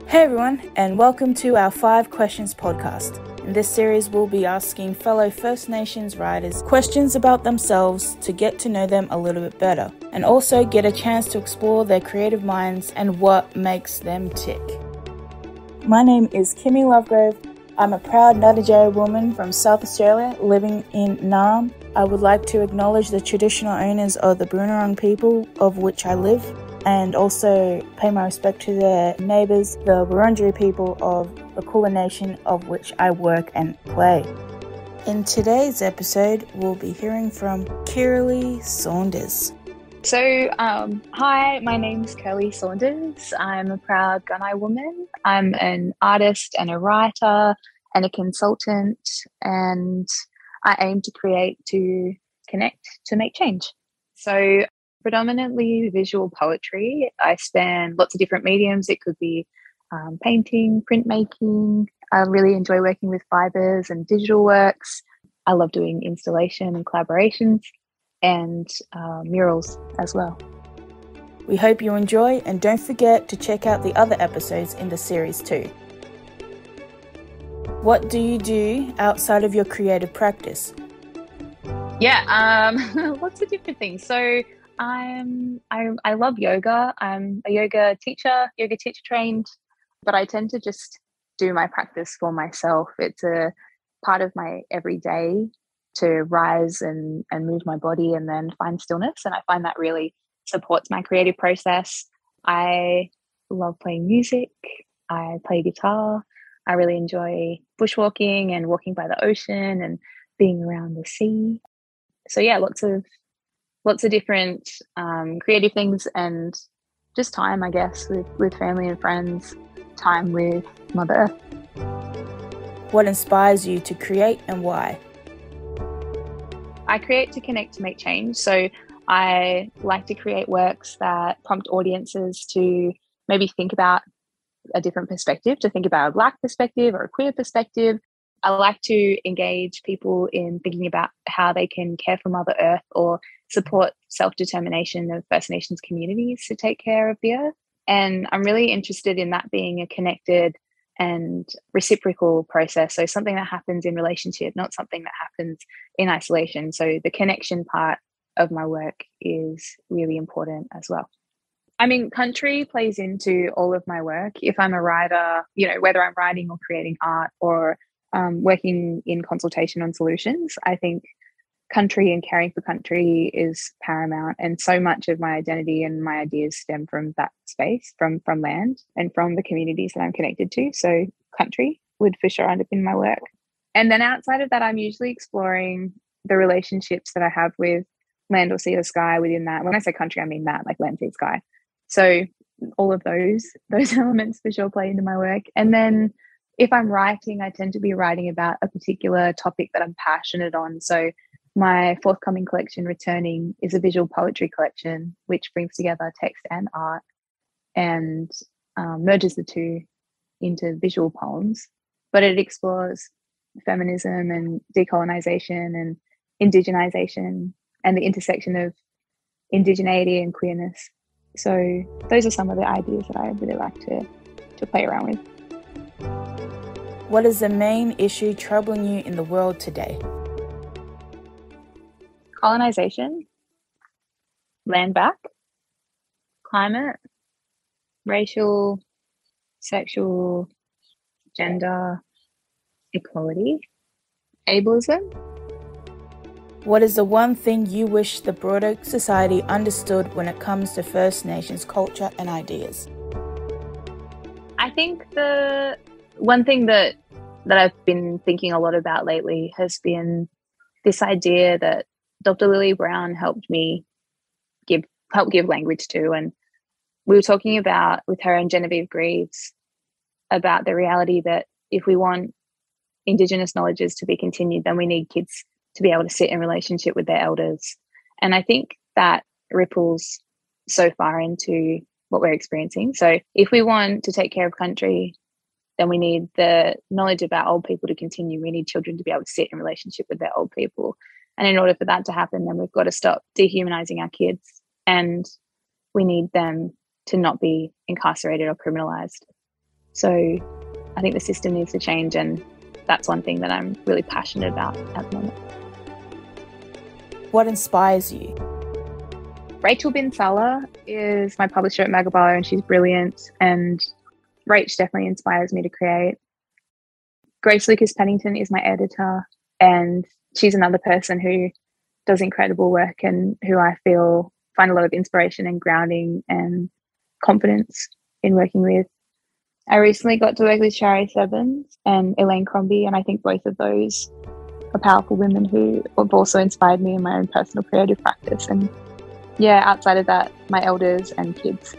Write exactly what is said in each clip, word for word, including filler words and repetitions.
Hey everyone, and welcome to our Five Questions podcast. In this series, we'll be asking fellow First Nations riders questions about themselves to get to know them a little bit better, and also get a chance to explore their creative minds and what makes them tick. My name is Kimmy Lovegrove. I'm a proud Ngarrindjeri woman from South Australia living in Naarm. I would like to acknowledge the traditional owners of the Boonwurrung people of which I live, and also pay my respect to their neighbours, the Wurundjeri people of the Kulin Nation of which I work and play. In today's episode, we'll be hearing from Kiralee Saunders. So, um, hi, my name's Kiralee Saunders. I'm a proud Gunai woman. I'm an artist and a writer and a consultant, and I aim to create, to connect, to make change. So, predominantly visual poetry. I span lots of different mediums. It could be um, painting, printmaking. I really enjoy working with fibres and digital works. I love doing installation and collaborations and uh, murals as well. We hope you enjoy, and don't forget to check out the other episodes in the series too. What do you do outside of your creative practice? Yeah, um, lots of different things. So I'm, I, I love yoga. I'm a yoga teacher, yoga teacher trained, but I tend to just do my practice for myself. It's a part of my everyday to rise and, and move my body and then find stillness. And I find that really supports my creative process. I love playing music. I play guitar. I really enjoy bushwalking and walking by the ocean and being around the sea. So yeah, lots of lots of different um, creative things, and just time, I guess, with, with family and friends, time with Mother Earth. What inspires you to create and why? I create to connect, to make change. So I like to create works that prompt audiences to maybe think about a different perspective, to think about a Black perspective or a queer perspective. I like to engage people in thinking about how they can care for Mother Earth or support self-determination of First Nations communities to take care of the earth. And I'm really interested in that being a connected and reciprocal process. So something that happens in relationship, not something that happens in isolation. So the connection part of my work is really important as well. I mean, country plays into all of my work. If I'm a writer, you know, whether I'm writing or creating art or um, working in consultation on solutions, I think country and caring for country is paramount. And so much of my identity and my ideas stem from that space, from, from land and from the communities that I'm connected to. So country would for sure underpin my work. And then outside of that, I'm usually exploring the relationships that I have with land or sea or sky within that. When I say country, I mean that, like land, sea, sky. So all of those, those elements for sure play into my work. And then if I'm writing, I tend to be writing about a particular topic that I'm passionate on. So my forthcoming collection, Returning, is a visual poetry collection, which brings together text and art and um, merges the two into visual poems. But it explores feminism and decolonization and indigenization and the intersection of indigeneity and queerness. So those are some of the ideas that I really like to, to play around with. What is the main issue troubling you in the world today? Colonization, land back, climate, racial, sexual, gender, equality, ableism. What is the one thing you wish the broader society understood when it comes to First Nations culture and ideas? I think the one thing that that I've been thinking a lot about lately has been this idea that Doctor Lily Brown helped me give help give language to. And we were talking about with her and Genevieve Greaves about the reality that if we want Indigenous knowledges to be continued, then we need kids to be able to sit in relationship with their elders. And I think that ripples so far into what we're experiencing. So if we want to take care of country, then we need the knowledge about old people to continue. We need children to be able to sit in relationship with their old people. And in order for that to happen, then we've got to stop dehumanizing our kids, and we need them to not be incarcerated or criminalized. So I think the system needs to change, and that's one thing that I'm really passionate about at the moment. What inspires you? Rachel Bin Salah is my publisher at Magabalo, and she's brilliant, and Rach definitely inspires me to create. Grace Lucas Pennington is my editor, and she's another person who does incredible work and who I feel find a lot of inspiration and grounding and confidence in working with. I recently got to work with Shari Sebens and Elaine Crombie, and I think both of those are powerful women who have also inspired me in my own personal creative practice. And yeah, outside of that, my elders and kids.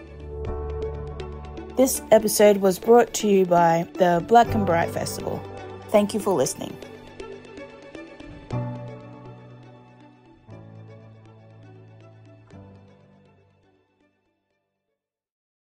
This episode was brought to you by the Black and Bright Festival. Thank you for listening.